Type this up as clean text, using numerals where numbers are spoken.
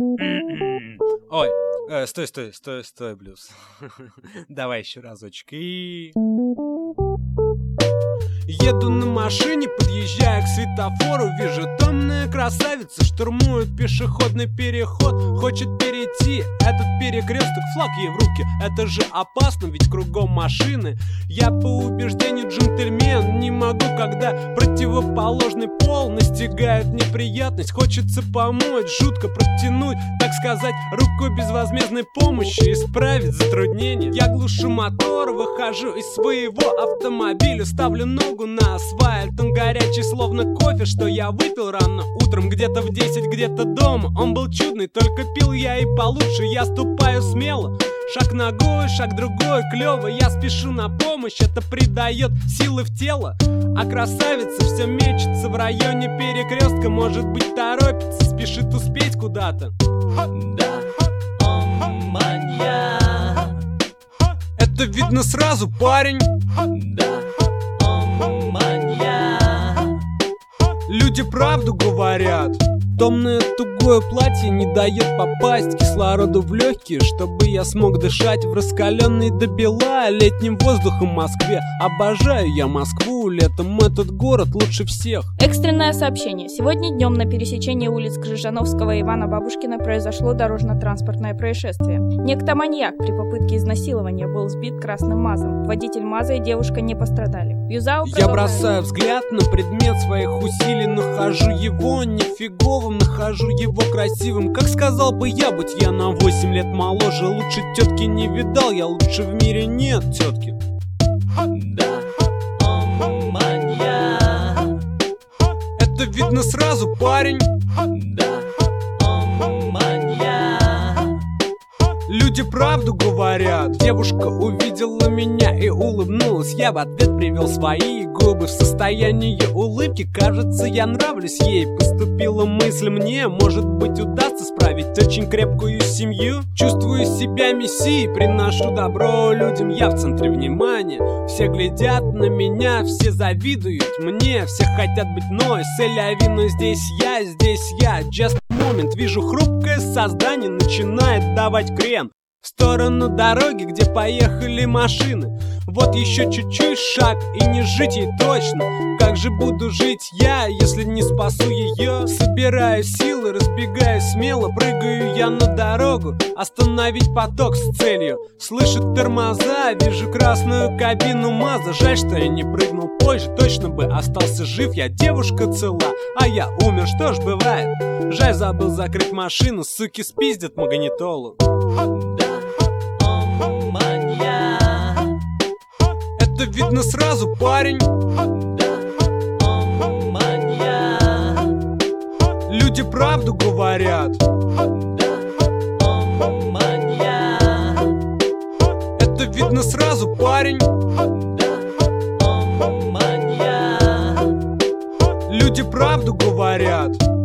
Ой, стой, блюз. Давай еще разочек. И... Еду на машине, подъезжая к светофору. Вижу, томная красавица штурмует пешеходный переход. Хочет перейти этот перекресток, флаг ей в руки. Это же опасно, ведь кругом машины. Я по убеждению джентльмен. Не могу, когда противоположный пол настигает неприятность. Хочется помочь, жутко протянуть, так сказать, руку безвозмездной помощи, исправить затруднение. Я глушу мотор, выхожу из своего автомобиля, ставлю ногу на асфальт, он горячий, словно кофе, что я выпил рано утром, где-то в 10, где-то дома. Он был чудный, только пил я и получше. Я ступаю смело, шаг ногой, шаг другой, клево. Я спешу на помощь, это придает силы в тело. А красавица все мечется в районе перекрестка. Может быть, торопится, спешит успеть куда-то. Да, он маньяк. Это видно сразу, парень. Да, он маньяк. Люди правду говорят. Томное тугое платье не дает попасть кислороду в легкие, чтобы я смог дышать в раскаленной до бела летним воздухом Москве. Обожаю я Москву, летом этот город лучше всех. Экстренное сообщение. Сегодня днем на пересечении улиц Крыжановского и Ивана Бабушкина произошло дорожно-транспортное происшествие. Некто маньяк при попытке изнасилования был сбит красным МАЗом. Водитель МАЗа и девушка не пострадали. Я бросаю взгляд на предмет своих усилий, нахожу его нифиговым, нахожу его красивым. Как сказал бы я, будь я на 8 лет моложе, лучше тетки не видал, я лучше в мире нет тетки. Да, он маньяк. Это видно сразу, парень. Да, он маньяк. Люди правду говорят. Девушка увидела меня и улыбнулась. Я в ответ привел свои губы в состоянии улыбки. Кажется, я нравлюсь ей. Поступила мысль мне, может быть, удастся справить очень крепкую семью. Чувствую себя мессией, приношу добро людям. Я в центре внимания. Все глядят на меня, все завидуют мне. Все хотят быть мной, селяви, но здесь я. Just a moment, вижу хрупкое создание начинает давать крен в сторону дороги, где поехали машины. Вот еще чуть-чуть шаг, и не жить ей точно. Как же буду жить я, если не спасу ее? Собираю силы, разбегаюсь смело, прыгаю я на дорогу, остановить поток с целью. Слышу тормоза, вижу красную кабину МАЗа. Жаль, что я не прыгнул позже, точно бы остался жив. Я девушка цела, а я умер, что ж бывает. Жаль, забыл закрыть машину, суки спиздят магнитолу. Это видно сразу, парень. Да, он маньяк. Люди правду говорят. Да, он маньяк. Это видно сразу, парень. Да, он маньяк. Люди правду говорят.